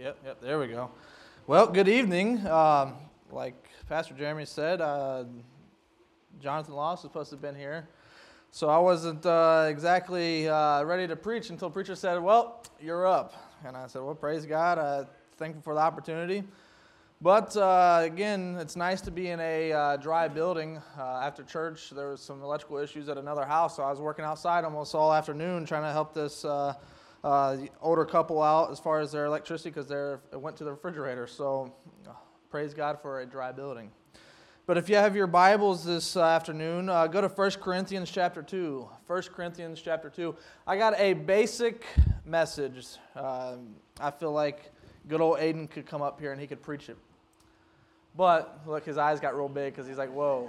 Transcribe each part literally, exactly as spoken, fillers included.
Yep, yep, there we go. Well, good evening. Um, like Pastor Jeremy said, uh, Jonathan Loss was supposed to have been here. So I wasn't uh, exactly uh, ready to preach until the preacher said, well, you're up. And I said, well, praise God. I'm thankful for the opportunity. But uh, again, it's nice to be in a uh, dry building. Uh, after church, there was some electrical issues at another house, so I was working outside almost all afternoon trying to help this uh, uh, older couple out as far as their electricity because it went to the refrigerator. So uh, praise God for a dry building. But if you have your Bibles this uh, afternoon, uh, go to First Corinthians chapter two. First Corinthians chapter two. I got a basic message. Uh, I feel like good old Aiden could come up here and he could preach it. But, look, his eyes got real big because he's like, whoa.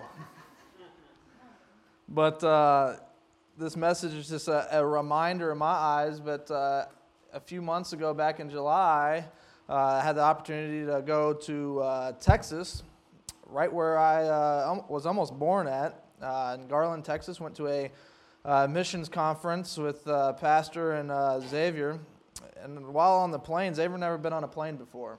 But uh, this message is just a, a reminder in my eyes. But uh, a few months ago, back in July, uh, I had the opportunity to go to uh, Texas, right where I uh, was almost born at, uh, in Garland, Texas. Went to a uh, missions conference with uh, Pastor and uh, Xavier. And while on the plane, Xavier never been on a plane before.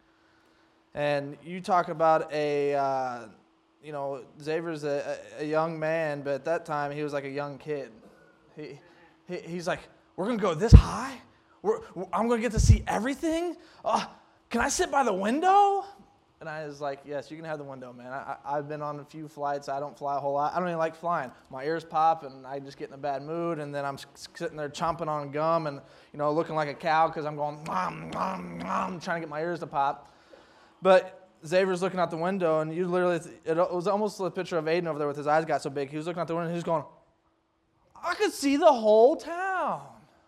And you talk about a, uh, you know, Xavier's a, a young man, but at that time he was like a young kid. He, he He's like, we're going to go this high? We're, I'm going to get to see everything? Uh, can I sit by the window? And I was like, yes, you can have the window, man. I, I, I've been on a few flights. I don't fly a whole lot. I don't even like flying. My ears pop, and I just get in a bad mood, and then I'm sitting there chomping on gum and, you know, looking like a cow because I'm going, nom, nom, nom, trying to get my ears to pop. But Xavier's looking out the window, and you literally, it was almost a picture of Aiden over there with his eyes got so big. He was looking out the window, and he was going, I could see the whole town.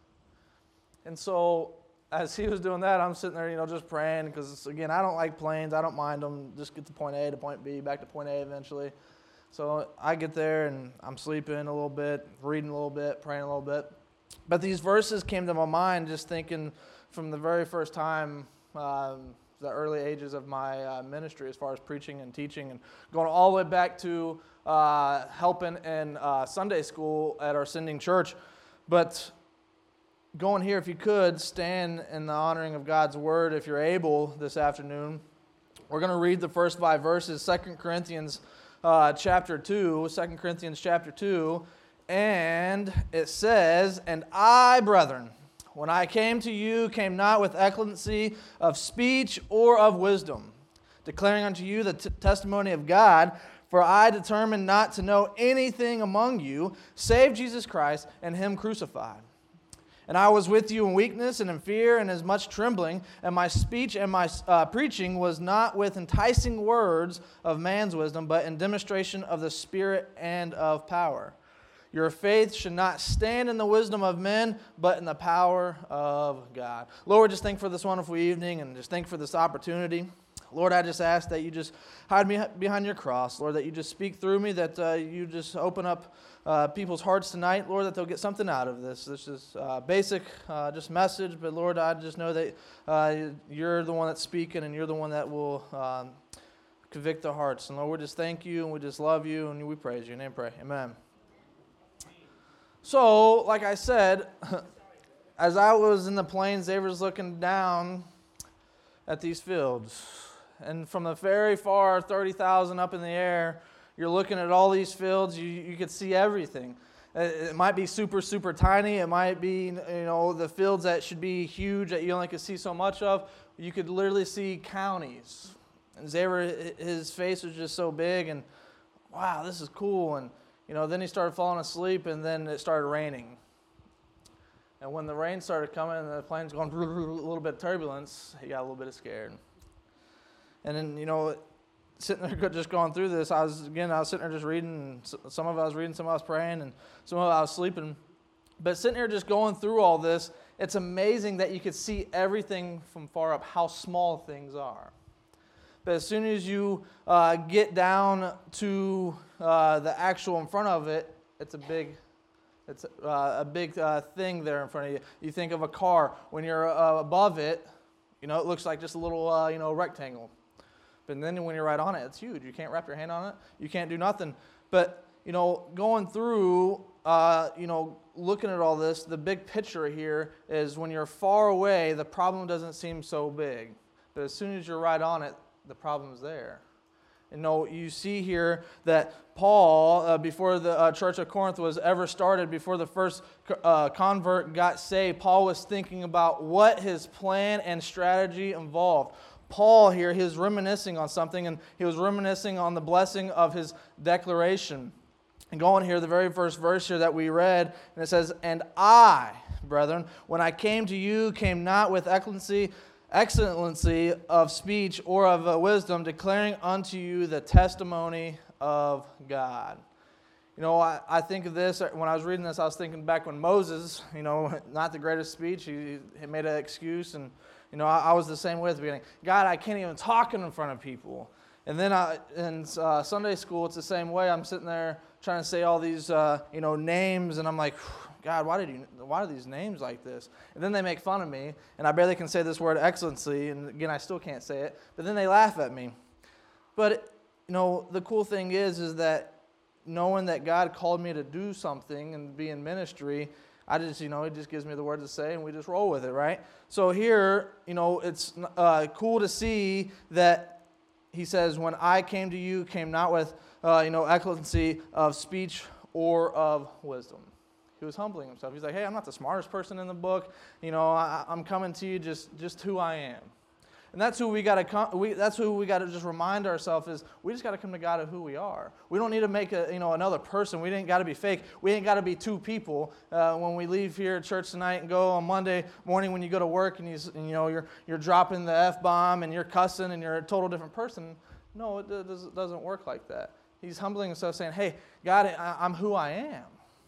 And so as he was doing that, I'm sitting there, you know, just praying because, again, I don't like planes. I don't mind them. Just get to point A to point B, back to point A eventually. So I get there, and I'm sleeping a little bit, reading a little bit, praying a little bit. But these verses came to my mind just thinking from the very first time, um, the early ages of my uh, ministry as far as preaching and teaching, and going all the way back to uh, helping in uh, Sunday school at our sending church. But going here, if you could, stand in the honoring of God's word if you're able this afternoon. We're going to read the first five verses, Second Corinthians uh, chapter two, Second Corinthians chapter two, and it says, And I, brethren, when I came to you, came not with excellency of speech or of wisdom, declaring unto you the t- testimony of God, for I determined not to know anything among you, save Jesus Christ and Him crucified. And I was with you in weakness and in fear and as much trembling, and my speech and my uh, preaching was not with enticing words of man's wisdom, but in demonstration of the Spirit and of power. Your faith should not stand in the wisdom of men, but in the power of God. Lord, just thank you for this wonderful evening, and just thank you for this opportunity. Lord, I just ask that you just hide me behind your cross. Lord, that you just speak through me, that uh, you just open up uh, people's hearts tonight. Lord, that they'll get something out of this. This is uh, basic, uh, just message, but Lord, I just know that uh, you're the one that's speaking, and you're the one that will um, convict the hearts. And Lord, we just thank you, and we just love you, and we praise you. In your name, pray. Amen. So, like I said, as I was in the plains, they was looking down at these fields. And from the very far, thirty thousand up in the air, you're looking at all these fields, you, you could see everything. It might be super, super tiny. It might be, you know, the fields that should be huge that you only could see so much of. You could literally see counties. And Xavier, his face was just so big, and wow, this is cool. And you know, then he started falling asleep, and then it started raining. And when the rain started coming and the plane's going a little bit of turbulence, he got a little bit scared. And then, you know, sitting there just going through this, I was, again, I was sitting there just reading. Some of it I was reading, some of it I was praying, and some of it I was sleeping. But sitting here just going through all this, it's amazing that you could see everything from far up, how small things are. But as soon as you uh, get down to uh, the actual in front of it, it's a big, it's uh, a big uh, thing there in front of you. You think of a car. When you're uh, above it, you know, it looks like just a little, uh, you know, rectangle. But then when you're right on it, it's huge. You can't wrap your hand on it. You can't do nothing. But you know, going through, uh, you know, looking at all this, the big picture here is when you're far away, the problem doesn't seem so big. But as soon as you're right on it, the problem's there. You know, you see here that Paul, uh, before the uh, church of Corinth was ever started, before the first uh, convert got saved, Paul was thinking about what his plan and strategy involved. Paul here, he was reminiscing on something, and he was reminiscing on the blessing of his declaration. And going here, the very first verse here that we read, and it says, "And I, brethren, when I came to you, came not with excellency, excellency of speech or of uh, wisdom, declaring unto you the testimony of God." You know, I, I think of this, when I was reading this, I was thinking back when Moses, you know, not the greatest speech, he, he made an excuse, and, you know, I, I was the same way at the beginning. God, I can't even talk in front of people. And then I, in uh, Sunday school, it's the same way. I'm sitting there trying to say all these, uh, you know, names, and I'm like, God, why did you? Why are these names like this? And then they make fun of me, and I barely can say this word excellency, and again, I still can't say it. But then they laugh at me. But you know, the cool thing is, is that knowing that God called me to do something and be in ministry, I just, you know, it just gives me the word to say, and we just roll with it, right? So here, you know, it's uh, cool to see that he says, "When I came to you, came not with, uh, you know, excellency of speech or of wisdom." He was humbling himself. He's like, "Hey, I'm not the smartest person in the book. You know, I, I'm coming to you just, just who I am." And that's who we got to come. We, that's who we got to just remind ourselves is we just got to come to God of who we are. We don't need to make a, you know, another person. We ain't got to be fake. We ain't got to be two people. Uh, when we leave here at church tonight and go on Monday morning when you go to work and you, and, you know, you're you're dropping the F-bomb and you're cussing and you're a total different person. No, it does, doesn't work like that. He's humbling himself, saying, "Hey, God, I, I'm who I am."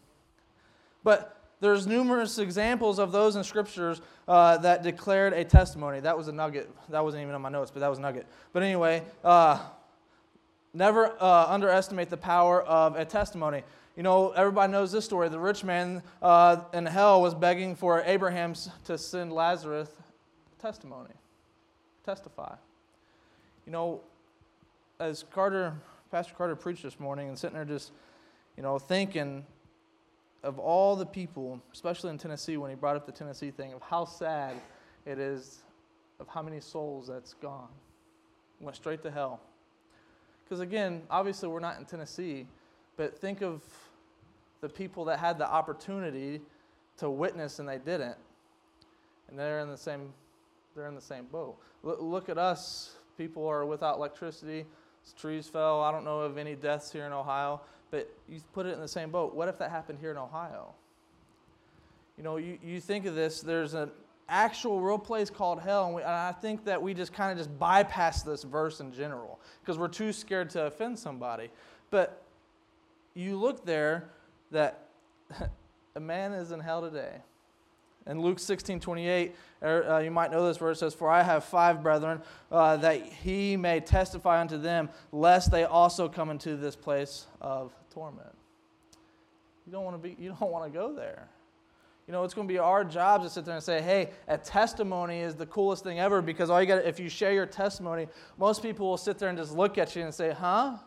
But there's numerous examples of those in Scriptures uh, that declared a testimony. That was a nugget. That wasn't even on my notes, but that was a nugget. But anyway, uh, never uh, underestimate the power of a testimony. You know, everybody knows this story. The rich man uh, in hell was begging for Abraham to send Lazarus testimony, testify. You know, as Carter, Pastor Carter preached this morning and sitting there just, you know, thinking of all the people, especially in Tennessee, when he brought up the Tennessee thing, of how sad it is of how many souls that's gone. Went straight to hell. Because again, obviously we're not in Tennessee, but think of the people that had the opportunity to witness and they didn't. And they're in the same, they're in the same boat. L- look at us. People are without electricity. Trees fell. I don't know of any deaths here in Ohio. But you put it in the same boat. What if that happened here in Ohio? You know, you, you think of this, there's an actual real place called hell, and, we, and I think that we just kind of just bypass this verse in general because we're too scared to offend somebody. But you look there that a man is in hell today. In Luke sixteen twenty-eight, uh, you might know this verse, says, "For I have five brethren, uh, that he may testify unto them, lest they also come into this place of torment." You don't want to be. You don't want to go there. You know, it's going to be our job to sit there and say, "Hey, a testimony is the coolest thing ever," because all you got, if you share your testimony, most people will sit there and just look at you and say, "Huh?"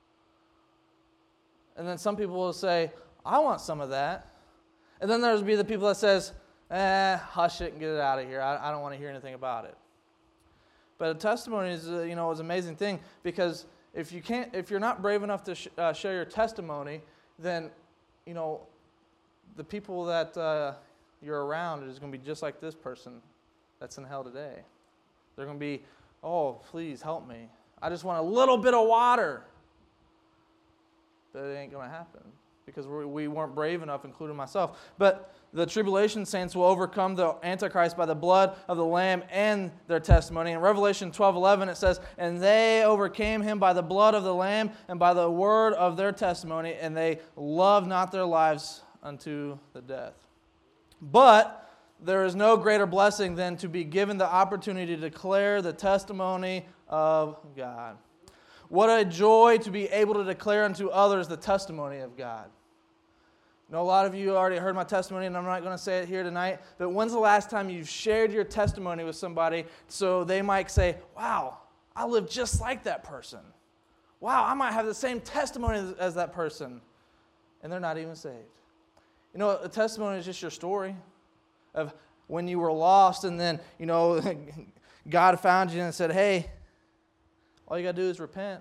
And then some people will say, "I want some of that." And then there's be the people that says, Eh, hush it and get it out of here. I, I don't want to hear anything about it. But a testimony is, uh, you know, is an amazing thing because if you can't, if you're not brave enough to sh- uh, share your testimony, then, you know, the people that uh, you're around is going to be just like this person that's in hell today. They're going to be, "Oh, please help me. I just want a little bit of water." But it ain't going to happen because we, we weren't brave enough, including myself. But the tribulation saints will overcome the Antichrist by the blood of the Lamb and their testimony. In Revelation twelve eleven it says, "And they overcame him by the blood of the Lamb and by the word of their testimony, and they loved not their lives unto the death." But there is no greater blessing than to be given the opportunity to declare the testimony of God. What a joy to be able to declare unto others the testimony of God. You know, a lot of you already heard my testimony, and I'm not going to say it here tonight, but when's the last time you've shared your testimony with somebody so they might say, "Wow, I live just like that person. Wow, I might have the same testimony as, as that person." and they're not even saved. You know, a testimony is just your story of when you were lost and then, you know, God found you and said, hey, all you got to do is repent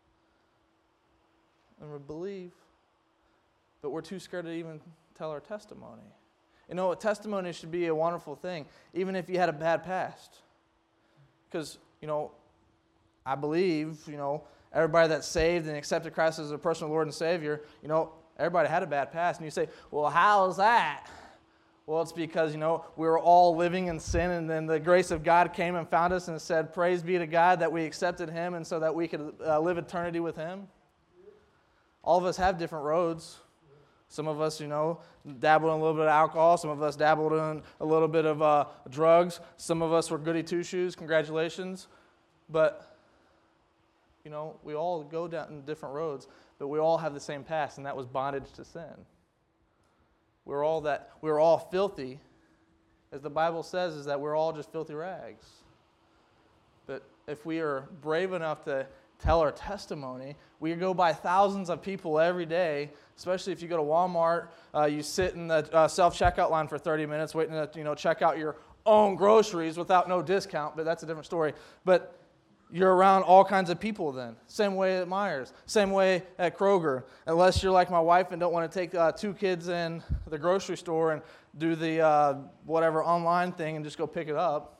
and believe. But we're too scared to even tell our testimony. You know, a testimony should be a wonderful thing, even if you had a bad past. Because, you know, I believe, you know, everybody that's saved and accepted Christ as their personal Lord and Savior, you know, everybody had a bad past. And you say, well, how is that? Well, it's because, you know, we were all living in sin, and then the grace of God came and found us and said, praise be to God that we accepted Him and so that we could uh, live eternity with Him. All of us have different roads. Some of us, you know, dabbled in a little bit of alcohol. Some of us dabbled in a little bit of uh, drugs. Some of us were goody two-shoes. Congratulations. But, you know, we all go down different roads, but we all have the same past, and that was bondage to sin. We're all that. We're all filthy. As the Bible says, is that we're all just filthy rags. But if we are brave enough to tell our testimony, we go by thousands of people every day, especially if you go to Walmart, uh, you sit in the uh, self-checkout line for thirty minutes waiting to, you know, check out your own groceries without no discount, but that's a different story. But you're around all kinds of people then. Same way at Myers. Same way at Kroger. Unless you're like my wife and don't want to take uh, two kids in the grocery store and do the uh, whatever online thing and just go pick it up.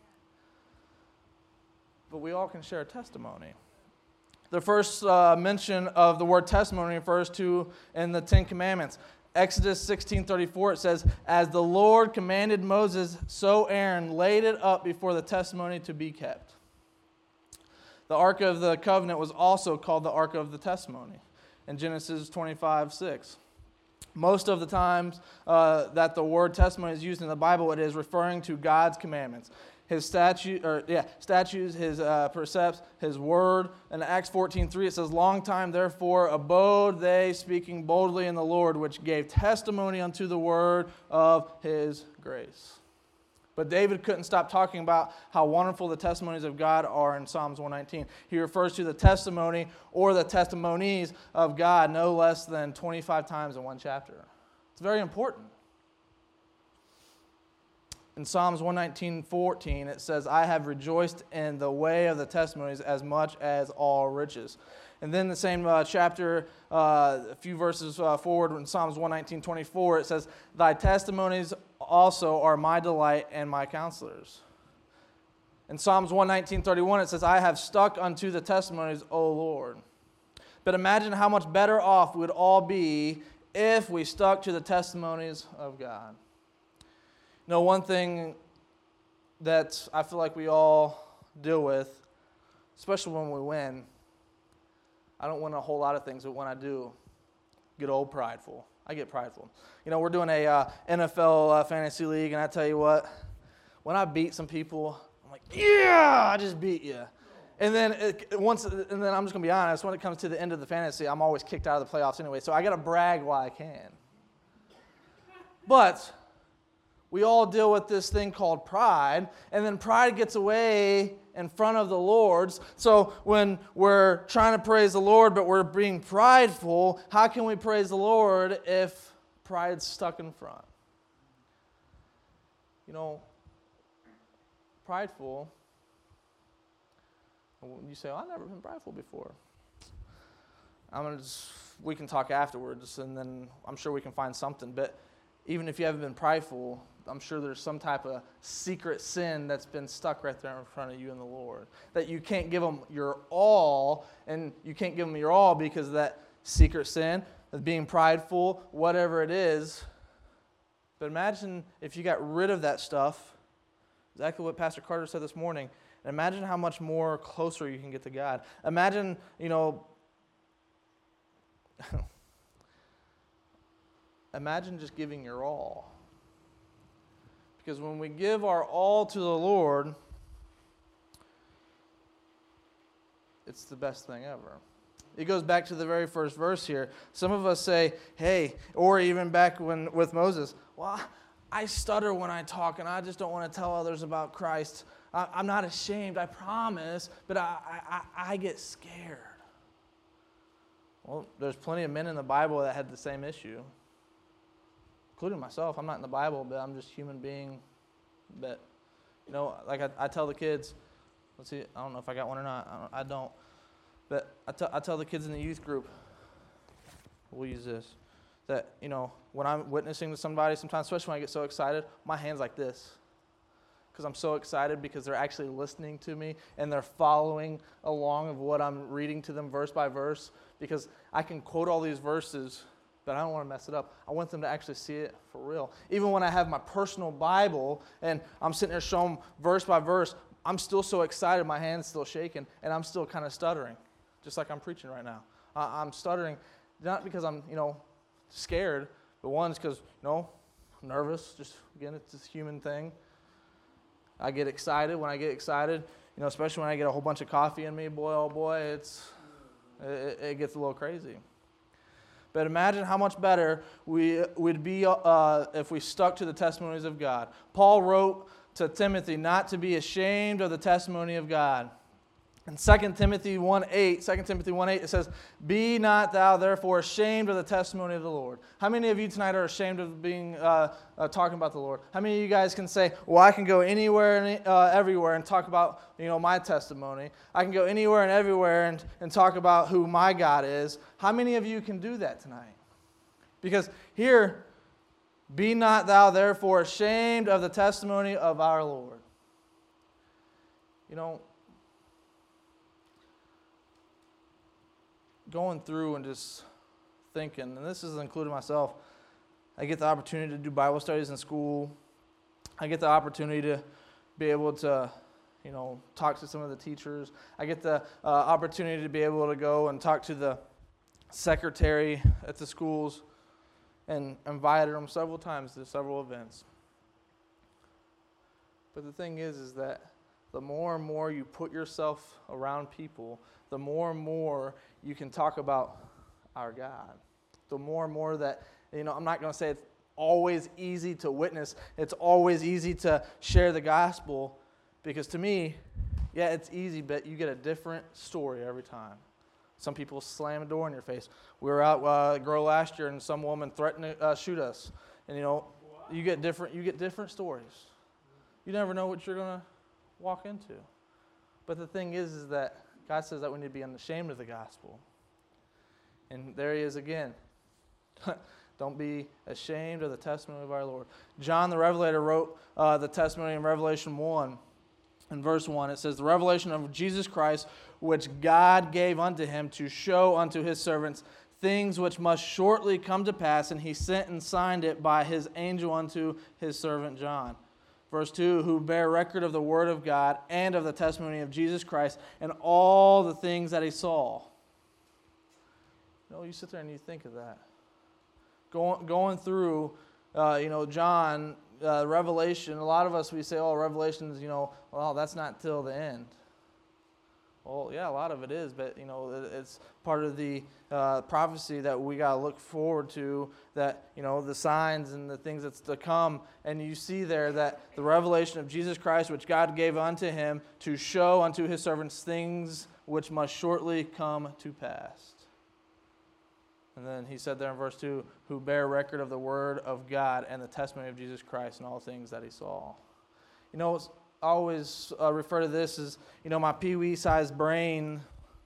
But we all can share a testimony. The first uh, mention of the word testimony refers to in the Ten Commandments. Exodus sixteen thirty-four, it says, as the Lord commanded Moses, so Aaron laid it up before the testimony to be kept. The Ark of the Covenant was also called the Ark of the Testimony in Genesis twenty-five six. Most of the times uh, that the word testimony is used in the Bible, it is referring to God's commandments. His statute, or yeah, statutes, his uh, precepts, his word. In Acts fourteen three, it says, long time therefore abode they, speaking boldly in the Lord, which gave testimony unto the word of his grace. But David couldn't stop talking about how wonderful the testimonies of God are in Psalms one nineteen. He refers to the testimony or the testimonies of God no less than twenty-five times in one chapter. It's very important. In Psalms one nineteen fourteen, it says, I have rejoiced in the way of the testimonies as much as all riches. And then the same uh, chapter, uh, a few verses uh, forward in Psalms one nineteen twenty-four, it says, thy testimonies also are my delight and my counselors. In Psalms one nineteen thirty-one, it says, I have stuck unto the testimonies, O Lord. But imagine how much better off we would all be if we stuck to the testimonies of God. You know, one thing that I feel like we all deal with, especially when we win, I don't win a whole lot of things, but when I do, get old prideful. I get prideful. You know, we're doing a uh, N F L uh, fantasy league, and I tell you what, when I beat some people, I'm like, yeah, I just beat you. And then it, once, and then I'm just gonna be honest. When it comes to the end of the fantasy, I'm always kicked out of the playoffs anyway. So I gotta brag while I can. But we all deal with this thing called pride, and then pride gets away in front of the Lord's. So when we're trying to praise the Lord, but we're being prideful, how can we praise the Lord if pride's stuck in front? You know, prideful, you say, oh, I've never been prideful before. I'm gonna just, we can talk afterwards, and then I'm sure we can find something. But even if you haven't been prideful, I'm sure there's some type of secret sin that's been stuck right there in front of you and the Lord. That you can't give Him your all, and you can't give Him your all because of that secret sin, of being prideful, whatever it is. But imagine if you got rid of that stuff, exactly what Pastor Carter said this morning, and imagine how much more closer you can get to God. Imagine, you know, imagine just giving your all. Because when we give our all to the Lord, it's the best thing ever. It goes back to the very first verse here. Some of us say, hey, or even back when with Moses, well, I stutter when I talk, and I just don't want to tell others about Christ. I, I'm not ashamed, I promise, but I, I, I get scared. Well, there's plenty of men in the Bible that had the same issue, including myself. I'm not in the Bible, but I'm just a human being. But, you know, like I, I tell the kids, let's see, I don't know if I got one or not. I don't. I don't. But I, t- I tell the kids in the youth group, we'll use this, that, you know, when I'm witnessing to somebody, sometimes, especially when I get so excited, my hand's like this. Because I'm so excited because they're actually listening to me and they're following along of what I'm reading to them verse by verse. Because I can quote all these verses, but I don't want to mess it up. I want them to actually see it for real. Even when I have my personal Bible and I'm sitting there showing verse by verse, I'm still so excited, my hand's still shaking, and I'm still kind of stuttering, just like I'm preaching right now. Uh, I'm stuttering, not because I'm, you know, scared, but one is because, you know, I'm nervous. Just, again, it's this human thing. I get excited. When I get excited, you know, especially when I get a whole bunch of coffee in me, boy, oh boy, it's it, it gets a little crazy. But imagine how much better we would be uh, if we stuck to the testimonies of God. Paul wrote to Timothy not to be ashamed of the testimony of God. In Second Timothy one eight, Second Timothy one eight, it says, "Be not thou therefore ashamed of the testimony of the Lord." How many of you tonight are ashamed of being uh, uh, talking about the Lord? How many of you guys can say, "Well, I can go anywhere and uh, everywhere and talk about, you know, my testimony. I can go anywhere and everywhere and, and talk about who my God is"? How many of you can do that tonight? Because here, "Be not thou therefore ashamed of the testimony of our Lord." You know, going through and just thinking, and this is including myself, I get the opportunity to do Bible studies in school. I get the opportunity to be able to, you know, talk to some of the teachers. I get the uh, opportunity to be able to go and talk to the secretary at the schools, and invited them several times to several events. But the thing is, is that the more and more you put yourself around people, the more and more you can talk about our God. The more and more that, you know, I'm not going to say it's always easy to witness. It's always easy to share the gospel, because to me, yeah, it's easy, but you get a different story every time. Some people slam a door in your face. We were out, uh, a girl last year, and some woman threatened to uh, shoot us. And, you know, you get different, you get different stories. You never know what you're going to walk into. But the thing is, is that God says that we need to be unashamed of the gospel. And there he is again. Don't be ashamed of the testimony of our Lord. John the Revelator wrote uh, the testimony in Revelation one. In verse one, it says, "The revelation of Jesus Christ, which God gave unto him to show unto his servants things which must shortly come to pass, and he sent and signed it by his angel unto his servant John." Verse two, "Who bear record of the word of God and of the testimony of Jesus Christ and all the things that he saw." You know, you sit there and you think of that. Going, going through, uh, you know, John, uh, Revelation, a lot of us, we say, oh, Revelation is, you know, well, that's not till the end. Well, yeah, a lot of it is, but, you know, it's part of the uh, prophecy that we got to look forward to, that, you know, the signs and the things that's to come. And you see there that the revelation of Jesus Christ, which God gave unto him to show unto his servants things which must shortly come to pass. And then he said there in verse two, "Who bear record of the word of God and the testimony of Jesus Christ and all things that he saw." You know, it's, I always uh, refer to this as, you know, my pee-wee-sized brain.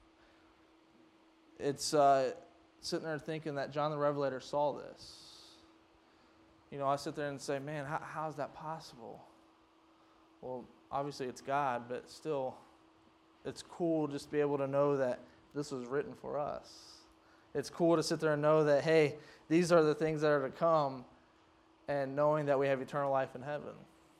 It's uh, sitting there thinking that John the Revelator saw this. You know, I sit there and say, man, how, how is that possible? Well, obviously it's God, but still, it's cool just to be able to know that this was written for us. It's cool to sit there and know that, hey, these are the things that are to come, and knowing that we have eternal life in heaven.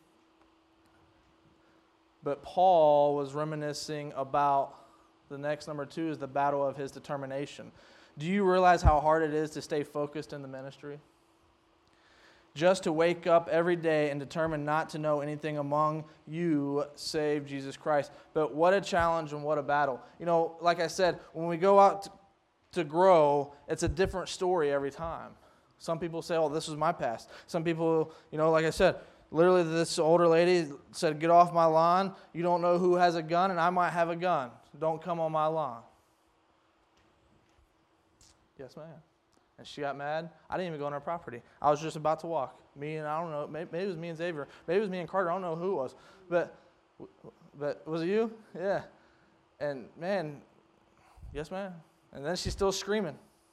But Paul was reminiscing about the next number two is the battle of his determination. Do you realize how hard it is to stay focused in the ministry? Just to wake up every day and determine not to know anything among you save Jesus Christ. But what a challenge and what a battle. You know, like I said, when we go out to, to grow, it's a different story every time. Some people say, oh, this was my past. Some people, you know, like I said, literally this older lady said, get off my lawn. You don't know who has a gun, and I might have a gun. Don't come on my lawn. Yes, ma'am. And she got mad. I didn't even go on her property. I was just about to walk. Me and, I don't know, maybe, maybe it was me and Xavier. Maybe it was me and Carter. I don't know who it was. But, but was it you? Yeah. And, man, yes, ma'am. And then she's still screaming.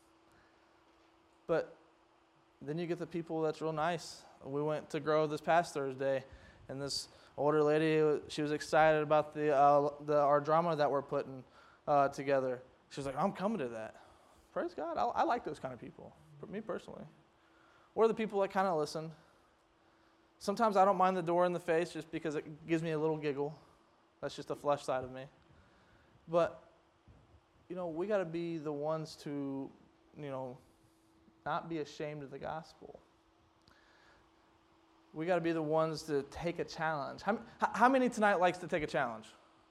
But then you get the people that's real nice. We went to Grow this past Thursday, and this older lady, she was excited about the, uh, the our drama that we're putting uh, together. She was like, I'm coming to that. Praise God. I, I like those kind of people, for me personally. Or the people that kind of listen. Sometimes I don't mind the door in the face just because it gives me a little giggle. That's just the flesh side of me. But, you know, we got to be the ones to, you know, not be ashamed of the gospel. We got to be the ones to take a challenge. How, how many tonight likes to take a challenge?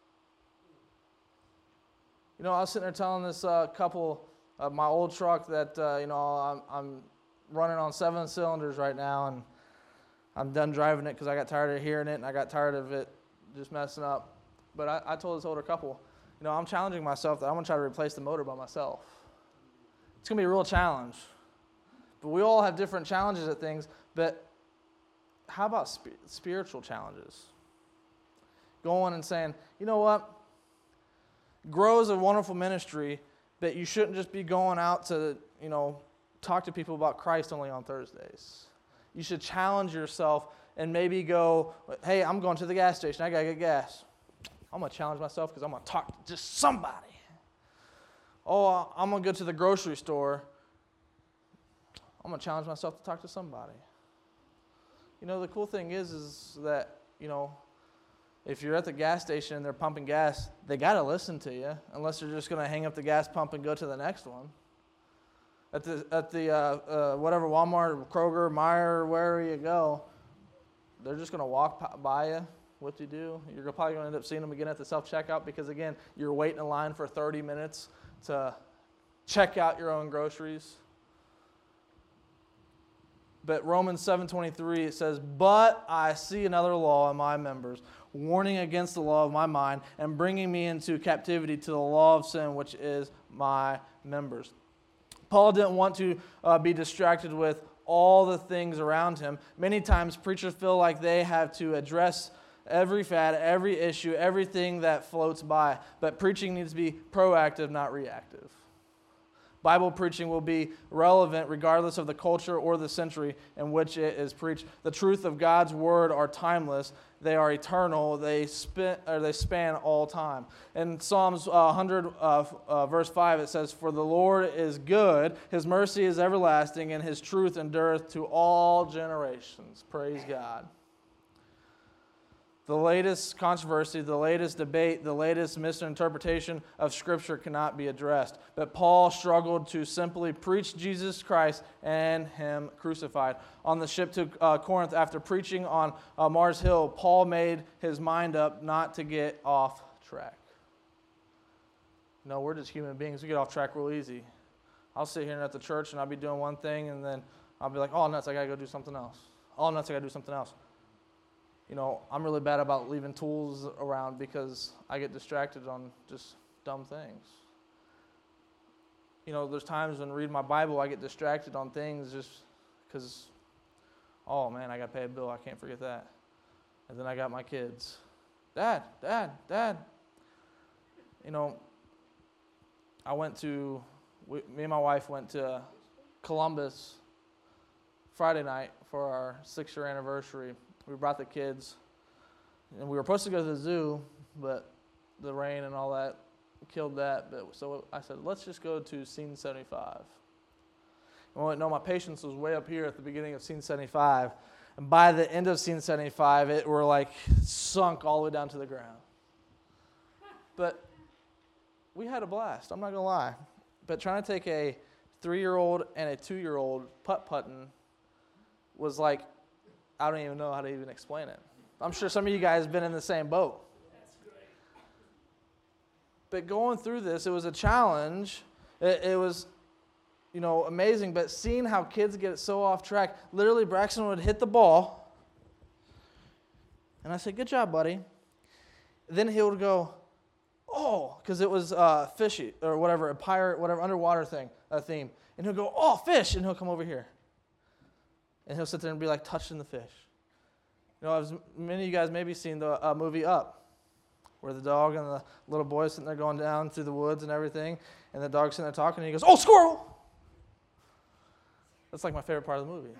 You know, I was sitting there telling this uh, couple of my old truck that, uh, you know, I'm, I'm running on seven cylinders right now, and I'm done driving it because I got tired of hearing it, and I got tired of it just messing up. But I, I told this older couple, you know, I'm challenging myself that I'm going to try to replace the motor by myself. It's going to be a real challenge. But we all have different challenges at things, but how about sp- spiritual challenges? Going and saying, you know what? Grow is a wonderful ministry, but you shouldn't just be going out to, you know, talk to people about Christ only on Thursdays. You should challenge yourself and maybe go, hey, I'm going to the gas station. I got to get gas. I'm going to challenge myself because I'm going to talk to just somebody. Oh, I'm going to go to the grocery store. I'm going to challenge myself to talk to somebody. You know, the cool thing is, is that, you know, if you're at the gas station and they're pumping gas, they got to listen to you, unless they're just going to hang up the gas pump and go to the next one. At the at the uh, uh, whatever Walmart, Kroger, Meijer, wherever you go, they're just going to walk by you. What you do, you're probably going to end up seeing them again at the self-checkout because, again, you're waiting in line for thirty minutes to check out your own groceries. But Romans seven twenty-three, it says, but I see another law in my members, warning against the law of my mind and bringing me into captivity to the law of sin, which is my members. Paul didn't want to uh, be distracted with all the things around him. Many times preachers feel like they have to address every fad, every issue, everything that floats by. But preaching needs to be proactive, not reactive. Bible preaching will be relevant regardless of the culture or the century in which it is preached. The truth of God's word are timeless. They are eternal. They span, or they span all time. In Psalms uh, one hundred, uh, uh, verse five, it says, for the Lord is good, his mercy is everlasting, and his truth endureth to all generations. Praise God. The latest controversy, the latest debate, the latest misinterpretation of Scripture cannot be addressed. But Paul struggled to simply preach Jesus Christ and him crucified. On the ship to uh, Corinth, after preaching on uh, Mars Hill, Paul made his mind up not to get off track. No, we're just human beings. We get off track real easy. I'll sit here at the church and I'll be doing one thing, and then I'll be like, oh, nuts, I got to go do something else. Oh, nuts, I got to do something else. You know, I'm really bad about leaving tools around because I get distracted on just dumb things. You know, there's times when reading my Bible, I get distracted on things just because, oh, man, I got to pay a bill. I can't forget that. And then I got my kids. Dad, Dad, Dad. You know, I went to, we, me and my wife went to Columbus Friday night for our six-year anniversary. We brought the kids, and we were supposed to go to the zoo, but the rain and all that killed that. But so I said, let's just go to Scene seventy-five. And I went, no, my patience was way up here at the beginning of Scene seventy-five. And by the end of Scene seventy-five, it were like sunk all the way down to the ground. But we had a blast, I'm not going to lie. But trying to take a three-year-old and a two-year-old putt-putting was like, I don't even know how to even explain it. I'm sure some of you guys have been in the same boat. That's great. But going through this, it was a challenge. It, it was, you know, amazing. But seeing how kids get so off track, literally Braxton would hit the ball. And I said, good job, buddy. Then he would go, oh, because it was uh, fishy or whatever, a pirate, whatever, underwater thing, a theme. And he'll go, oh, fish, and he'll come over here. And he'll sit there and be like touching the fish. You know, as many of you guys maybe seen the uh, movie Up, where the dog and the little boy sitting there going down through the woods and everything, and the dog's sitting there talking, and he goes, oh, squirrel! That's like my favorite part of the movie.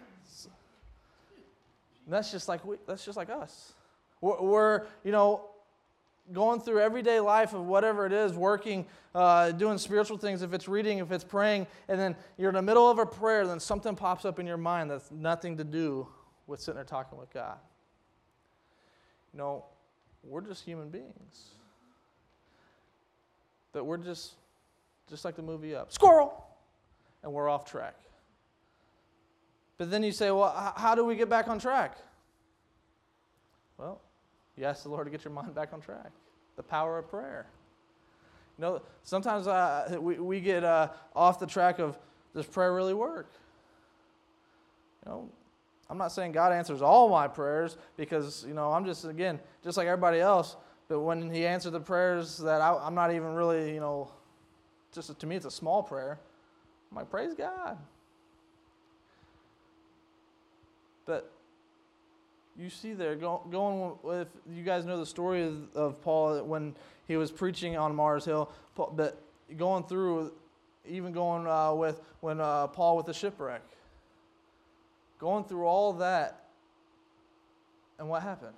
And that's just like we, that's just like us. We're, we're, you know, going through everyday life of whatever it is, working, uh, doing spiritual things, if it's reading, if it's praying, and then you're in the middle of a prayer, then something pops up in your mind that's nothing to do with sitting there talking with God. You know, we're just human beings. That we're just, just like the movie Up. Squirrel! And we're off track. But then you say, well, how do we get back on track? Well, you ask the Lord to get your mind back on track. The power of prayer. You know, sometimes uh, we, we get uh, off the track of, does prayer really work? You know, I'm not saying God answers all my prayers because, you know, I'm just, again, just like everybody else. But when he answered the prayers that I, I'm not even really, you know, just to me it's a small prayer. I'm like, praise God. But you see there, go, going with, you guys know the story of, of Paul when he was preaching on Mars Hill, Paul, but going through, even going uh, with, when uh, Paul with the shipwreck. Going through all that, and what happened?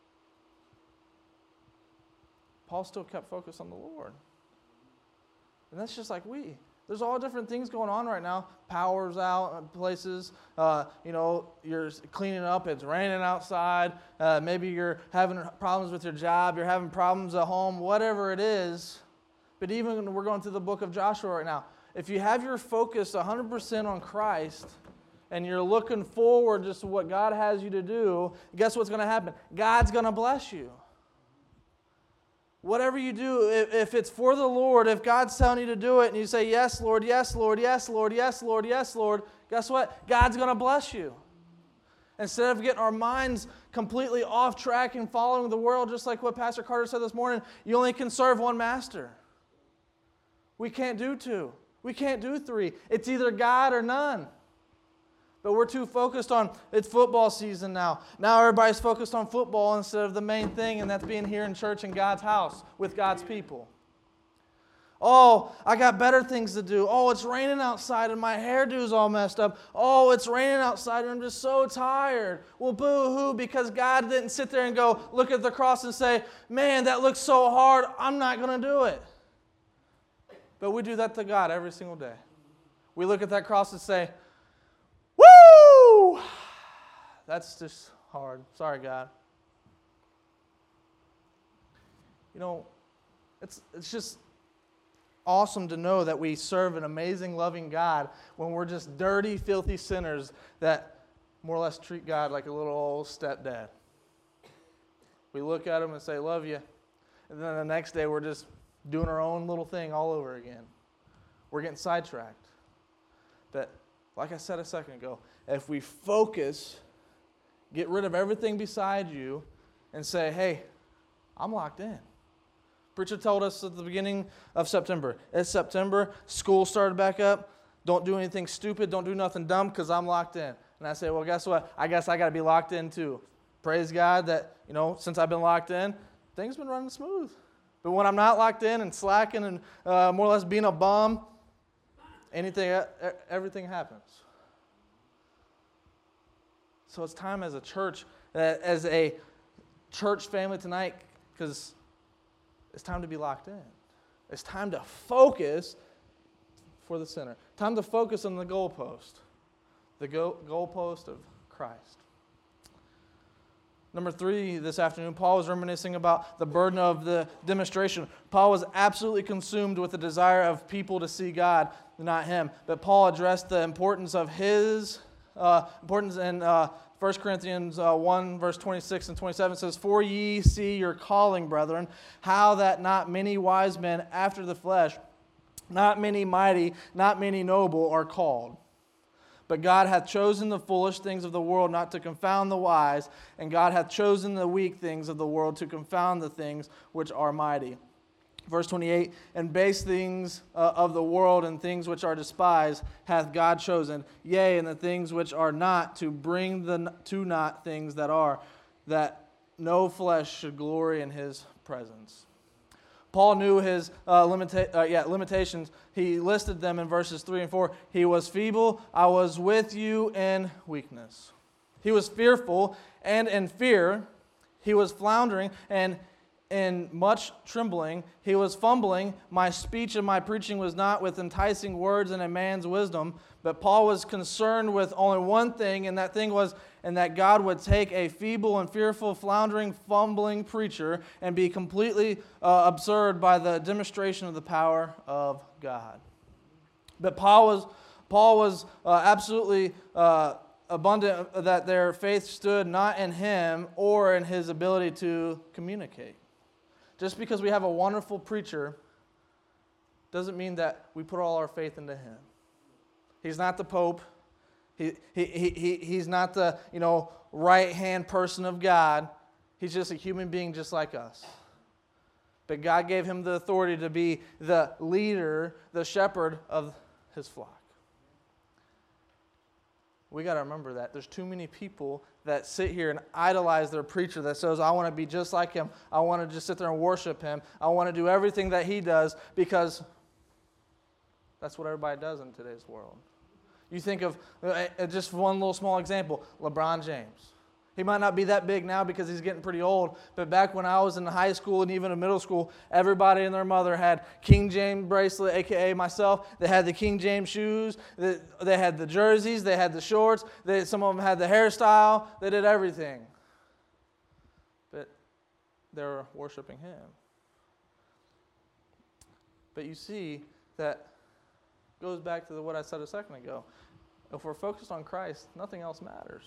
Paul still kept focused on the Lord. And that's just like we. There's all different things going on right now. Power's out in places. Uh, you know, you're cleaning up. It's raining outside. Uh, maybe you're having problems with your job. You're having problems at home. Whatever it is. But even we're going through the book of Joshua right now. If you have your focus one hundred percent on Christ and you're looking forward just to what God has you to do, guess what's going to happen? God's going to bless you. Whatever you do, if, if it's for the Lord, if God's telling you to do it and you say, yes, Lord, yes, Lord, yes, Lord, yes, Lord, yes, Lord, guess what? God's going to bless you. Instead of getting our minds completely off track and following the world, just like what Pastor Carter said this morning, you only can serve one master. We can't do two. We can't do three. It's either God or none. But we're too focused on, it's football season now. Now everybody's focused on football instead of the main thing, and that's being here in church in God's house with God's people. Oh, I got better things to do. Oh, it's raining outside and my hairdo's all messed up. Oh, it's raining outside and I'm just so tired. Well, boo-hoo, because God didn't sit there and go look at the cross and say, man, that looks so hard, I'm not going to do it. But we do that to God every single day. We look at that cross and say, woo! That's just hard. Sorry, God. You know, it's it's just awesome to know that we serve an amazing, loving God when we're just dirty, filthy sinners that more or less treat God like a little old stepdad. We look at him and say, love you. And then the next day we're just doing our own little thing all over again. We're getting sidetracked. But like I said a second ago, if we focus, get rid of everything beside you, and say, hey, I'm locked in. Preacher told us at the beginning of September, it's September, school started back up, don't do anything stupid, don't do nothing dumb because I'm locked in. And I say, well, guess what? I guess I got to be locked in too. Praise God that, you know, since I've been locked in, things have been running smooth. But when I'm not locked in and slacking and uh, more or less being a bum, anything, everything happens. So it's time as a church, as a church family tonight, because it's time to be locked in. It's time to focus for the center. Time to focus on the goalpost. The go- goalpost of Christ. Number three, this afternoon, Paul was reminiscing about the burden of the demonstration. Paul was absolutely consumed with the desire of people to see God, not him. But Paul addressed the importance of his uh, importance in uh, First Corinthians uh, one, verse twenty-six and twenty-seven says, for ye see your calling, brethren, how that not many wise men after the flesh, not many mighty, not many noble are called. But God hath chosen the foolish things of the world not to confound the wise, and God hath chosen the weak things of the world to confound the things which are mighty. Verse twenty-eight, and base things uh, of the world and things which are despised hath God chosen, yea, and the things which are not, to bring the to naught things that are, that no flesh should glory in his presence. Paul knew his uh, limita- uh, yeah, limitations. He listed them in verses three and four. He was feeble. I was with you in weakness. He was fearful and in fear. He was floundering and in much trembling. He was fumbling. My speech and my preaching was not with enticing words and a man's wisdom. But Paul was concerned with only one thing, and that thing was, and that God would take a feeble and fearful, floundering, fumbling preacher and be completely uh, absurd by the demonstration of the power of God. But Paul was, Paul was uh, absolutely uh, abundant that their faith stood not in him or in his ability to communicate. Just because we have a wonderful preacher doesn't mean that we put all our faith into him. He's not the Pope. He, he, he, he, he's not the, you know, right-hand person of God. He's just a human being just like us. But God gave him the authority to be the leader, the shepherd of his flock. We got to remember that. There's too many people that sit here and idolize their preacher that says, I want to be just like him. I want to just sit there and worship him. I want to do everything that he does because that's what everybody does in today's world. You think of uh, just one little small example, LeBron James. He might not be that big now because he's getting pretty old, but back when I was in high school and even in middle school, everybody and their mother had King James bracelet, a k a myself. They had the King James shoes. They, they had the jerseys. They had the shorts. They, some of them had the hairstyle. They did everything. But they were worshiping him. But you see that goes back to what I said a second ago. If we're focused on Christ, nothing else matters.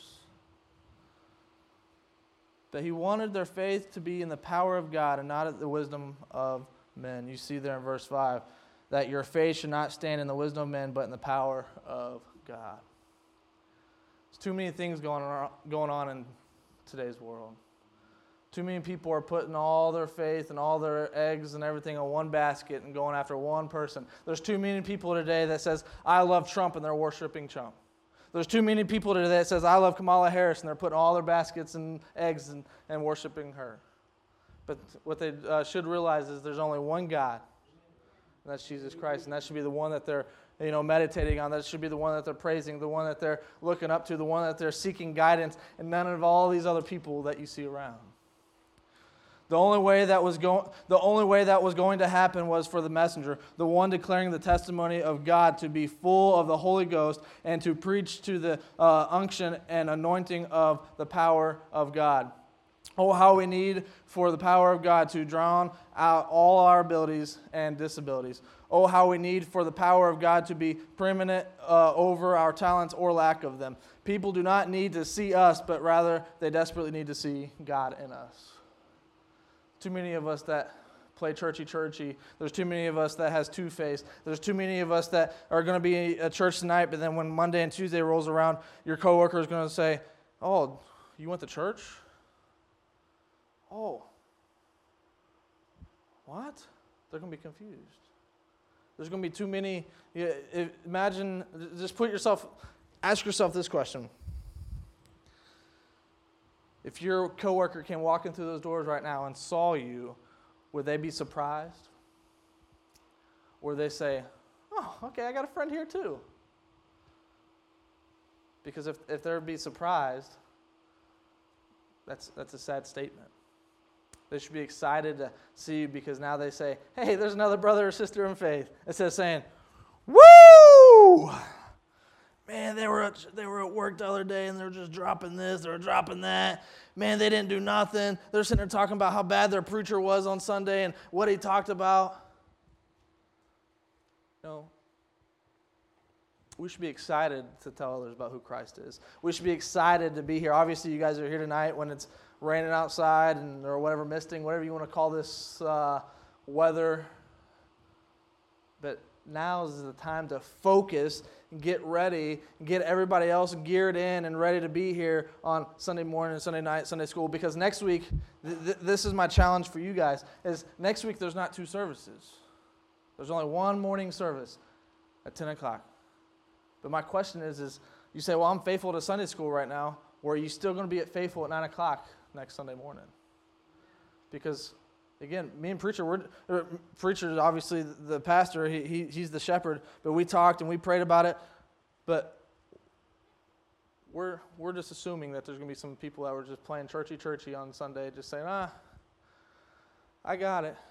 But he wanted their faith to be in the power of God and not at the wisdom of men. You see there in verse five that your faith should not stand in the wisdom of men, but in the power of God. There's too many things going on, going on in today's world. Too many people are putting all their faith and all their eggs and everything in one basket and going after one person. There's too many people today that says, I love Trump, and they're worshiping Trump. There's too many people today that says, I love Kamala Harris, and they're putting all their baskets and eggs and, and worshiping her. But what they uh, should realize is there's only one God, and that's Jesus Christ, and that should be the one that they're you know, meditating on. That should be the one that they're praising, the one that they're looking up to, the one that they're seeking guidance, and none of all these other people that you see around. The only way that was going, the only way that was going to happen was for the messenger, the one declaring the testimony of God, to be full of the Holy Ghost and to preach to the uh, unction and anointing of the power of God. Oh, how we need for the power of God to drown out all our abilities and disabilities. Oh, how we need for the power of God to be preeminent uh, over our talents or lack of them. People do not need to see us, but rather they desperately need to see God in us. Too many of us that play churchy-churchy. There's too many of us that has two-faced. There's too many of us that are going to be at church tonight, but then when Monday and Tuesday rolls around, your coworker is going to say, oh, you went to church? Oh. What? They're going to be confused. There's going to be too many. Yeah, imagine, just put yourself, ask yourself this question. If your coworker came walking through those doors right now and saw you, would they be surprised? Or would they say, oh, okay, I got a friend here too? Because if, if they'd be surprised, that's that's a sad statement. They should be excited to see you because now they say, hey, there's another brother or sister in faith. Instead of saying, woo! Man, they were at, they were at work the other day and they were just dropping this, they were dropping that. Man, they didn't do nothing. They're sitting there talking about how bad their preacher was on Sunday and what he talked about. No. We should be excited to tell others about who Christ is. We should be excited to be here. Obviously, you guys are here tonight when it's raining outside and or whatever, misting, whatever you want to call this uh, weather. But now is the time to focus and get ready and get everybody else geared in and ready to be here on Sunday morning, Sunday night, Sunday school. Because next week, th- th- this is my challenge for you guys, is next week there's not two services. There's only one morning service at ten o'clock. But my question is, is you say, well, I'm faithful to Sunday school right now. Or are you still going to be at faithful at nine o'clock next Sunday morning? Because, again, me and Preacher, we're, er, Preacher is obviously the pastor. He, he He's the shepherd. But we talked and we prayed about it. But we're we're just assuming that there's going to be some people that were just playing churchy churchy on Sunday, just saying, ah, I got it.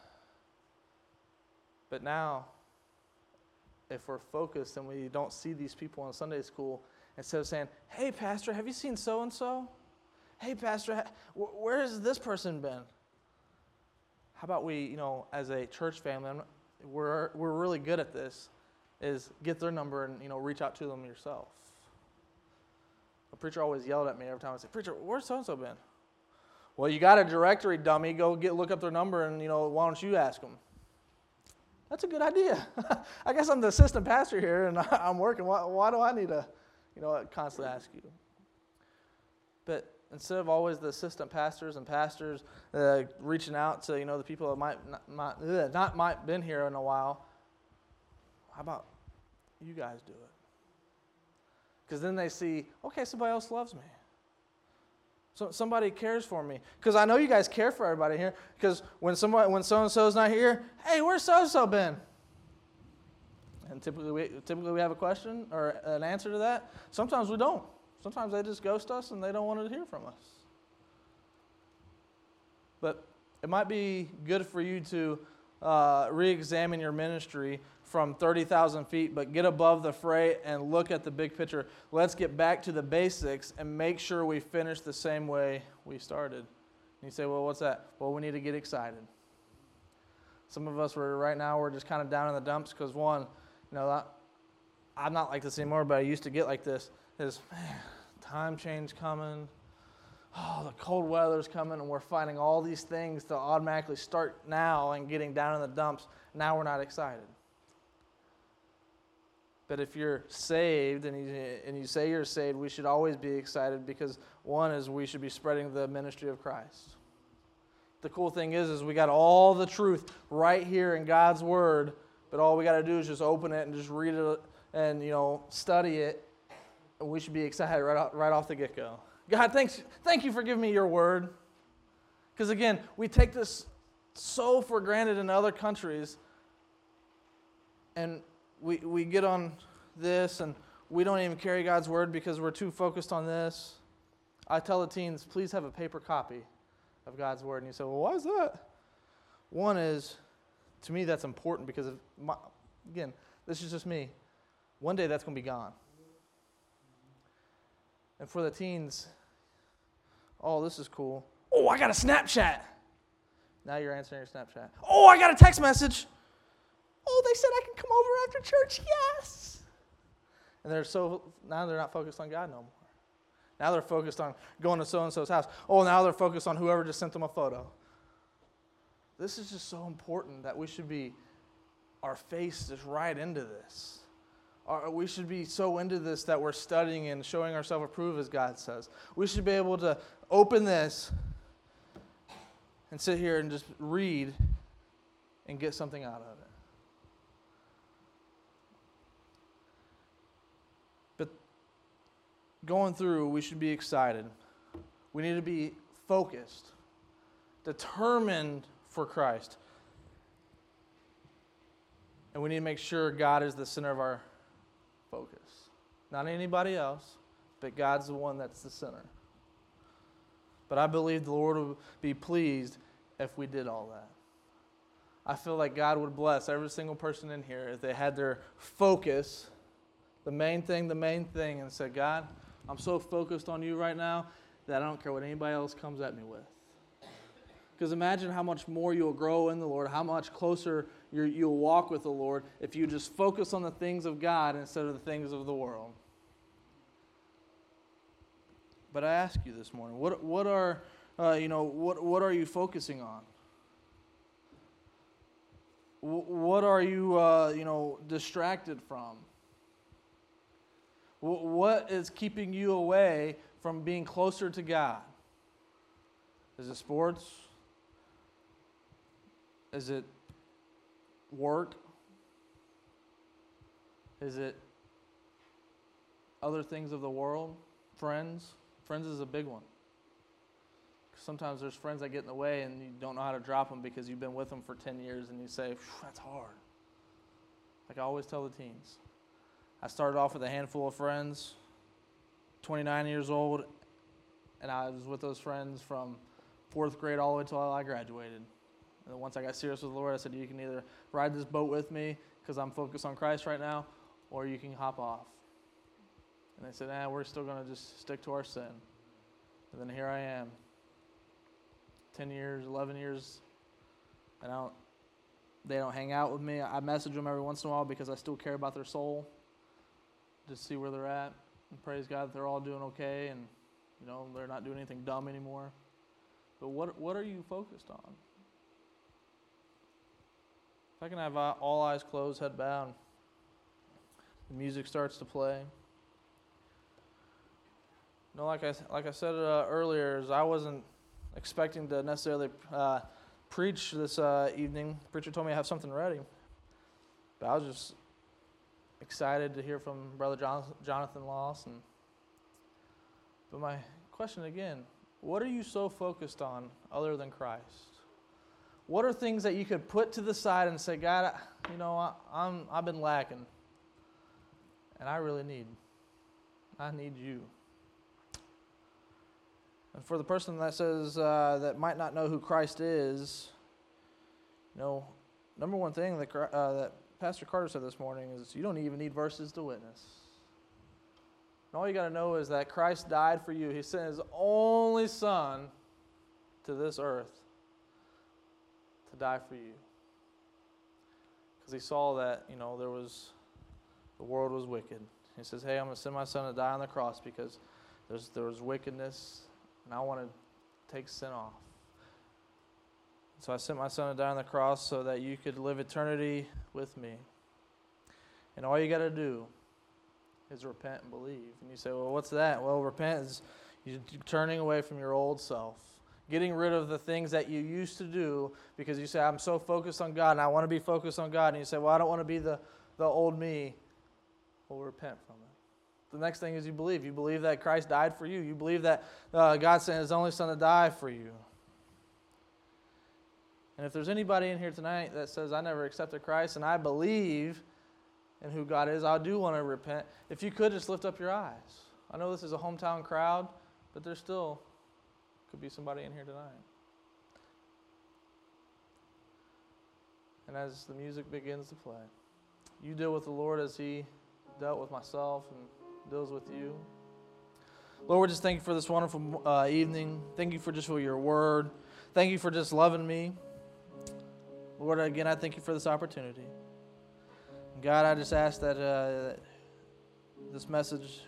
But now, if we're focused and we don't see these people in Sunday school, instead of saying, hey, Pastor, have you seen so-and-so? Hey, Pastor, where has this person been? How about we, you know, as a church family, I'm not, we're we're really good at this, is get their number and, you know, reach out to them yourself. The preacher always yelled at me every time I said, Preacher, where's so-and-so been? Well, you got a directory, dummy. Go get look up their number and, you know, why don't you ask them? That's a good idea. I guess I'm the assistant pastor here and I'm working. Why, why do I need to, you know, constantly ask you? But instead of always the assistant pastors and pastors uh, reaching out to, you know, the people that might not, might, ugh, not might been here in a while, how about you guys do it? Because then they see, okay, somebody else loves me. So somebody cares for me. Because I know you guys care for everybody here. Because when somebody, when so-and-so's not here, hey, where's so-and-so been? And typically we, typically we have a question or an answer to that. Sometimes we don't. Sometimes they just ghost us and they don't want to hear from us. But it might be good for you to uh, re-examine your ministry from thirty thousand feet, but get above the fray and look at the big picture. Let's get back to the basics and make sure we finish the same way we started. And you say, well, what's that? Well, we need to get excited. Some of us were right now, we're just kind of down in the dumps because one, you know, I'm not like this anymore, but I used to get like this, is, man, time change coming. Oh, the cold weather's coming, and we're finding all these things to automatically start now and getting down in the dumps. Now we're not excited. But if you're saved and you, and you say you're saved, we should always be excited because one is we should be spreading the ministry of Christ. The cool thing is, is we got all the truth right here in God's Word, but all we got to do is just open it and just read it and, you know, study it, and we should be excited right off, right off the get-go. God, thanks, thank you for giving me your Word. Because again, we take this so for granted in other countries, and We we get on this and we don't even carry God's Word because we're too focused on this. I tell the teens, please have a paper copy of God's Word. And you say, well, why is that? One is, to me, that's important because, of my, again, this is just me. One day that's going to be gone. And for the teens, oh, this is cool. Oh, I got a Snapchat. Now you're answering your Snapchat. Oh, I got a text message. Oh, they said I can come over after church. Yes. And they're so now they're not focused on God no more. Now they're focused on going to so-and-so's house. Oh, now they're focused on whoever just sent them a photo. This is just so important that we should be, our face is right into this. Our, we should be so into this that we're studying and showing ourselves approved, as God says. We should be able to open this and sit here and just read and get something out of it. But going through, we should be excited. We need to be focused, determined for Christ. And we need to make sure God is the center of our focus. Not anybody else, but God's the one that's the center. But I believe the Lord would be pleased if we did all that. I feel like God would bless every single person in here if they had their focus, the main thing, the main thing, and said, God, I'm so focused on you right now that I don't care what anybody else comes at me with. Because imagine how much more you'll grow in the Lord, how much closer you're, you'll walk with the Lord if you just focus on the things of God instead of the things of the world. But I ask you this morning, what what are uh, you know what what are you focusing on? What are you, uh, you know, distracted from? What is keeping you away from being closer to God? Is it sports? Is it work? Is it other things of the world? Friends? Friends is a big one. Sometimes there's friends that get in the way and you don't know how to drop them because you've been with them for ten years and you say, that's hard. Like I always tell the teens. I started off with a handful of friends, twenty-nine years old, and I was with those friends from fourth grade all the way until I graduated. And then once I got serious with the Lord, I said, you can either ride this boat with me because I'm focused on Christ right now, or you can hop off. And they said, nah, we're still going to just stick to our sin. And then here I am. ten years, eleven years, and I don't, they don't hang out with me. I message them every once in a while because I still care about their soul, just see where they're at, and praise God that they're all doing okay, and you know they're not doing anything dumb anymore. But what what are you focused on? If I can have all eyes closed, head bowed, the music starts to play. You know, like I like I said uh, earlier, is I wasn't expecting to necessarily uh, preach this uh, evening. The preacher told me I have something ready. But I was just excited to hear from Brother Jonathan Lawson. But my question again, what are you so focused on other than Christ? What are things that you could put to the side and say, God, you know, I, I'm, I've been lacking. And I really need, I need you. And for the person that says, uh, that might not know who Christ is, you know, number one thing that, uh, that Pastor Carter said this morning is you don't even need verses to witness. And all you got to know is that Christ died for you. He sent His only Son to this earth to die for you. Because He saw that, you know, there was, the world was wicked. He says, hey, I'm going to send my Son to die on the cross because there's, there was wickedness. And I want to take sin off. So I sent my Son to die on the cross so that you could live eternity with me. And all you got to do is repent and believe. And you say, well, what's that? Well, repent is you turning away from your old self. Getting rid of the things that you used to do because you say, I'm so focused on God and I want to be focused on God. And you say, well, I don't want to be the, the old me. Well, repent from it. The next thing is you believe. You believe that Christ died for you. You believe that uh, God sent His only Son to die for you. And if there's anybody in here tonight that says, I never accepted Christ and I believe in who God is, I do want to repent. If you could, just lift up your eyes. I know this is a hometown crowd, but there still could be somebody in here tonight. And as the music begins to play, you deal with the Lord as He dealt with myself and deals with you. Lord, we just thank you for this wonderful uh, evening. Thank you for just for your word. Thank you for just loving me. Lord, again, I thank you for this opportunity. God, I just ask that uh, this message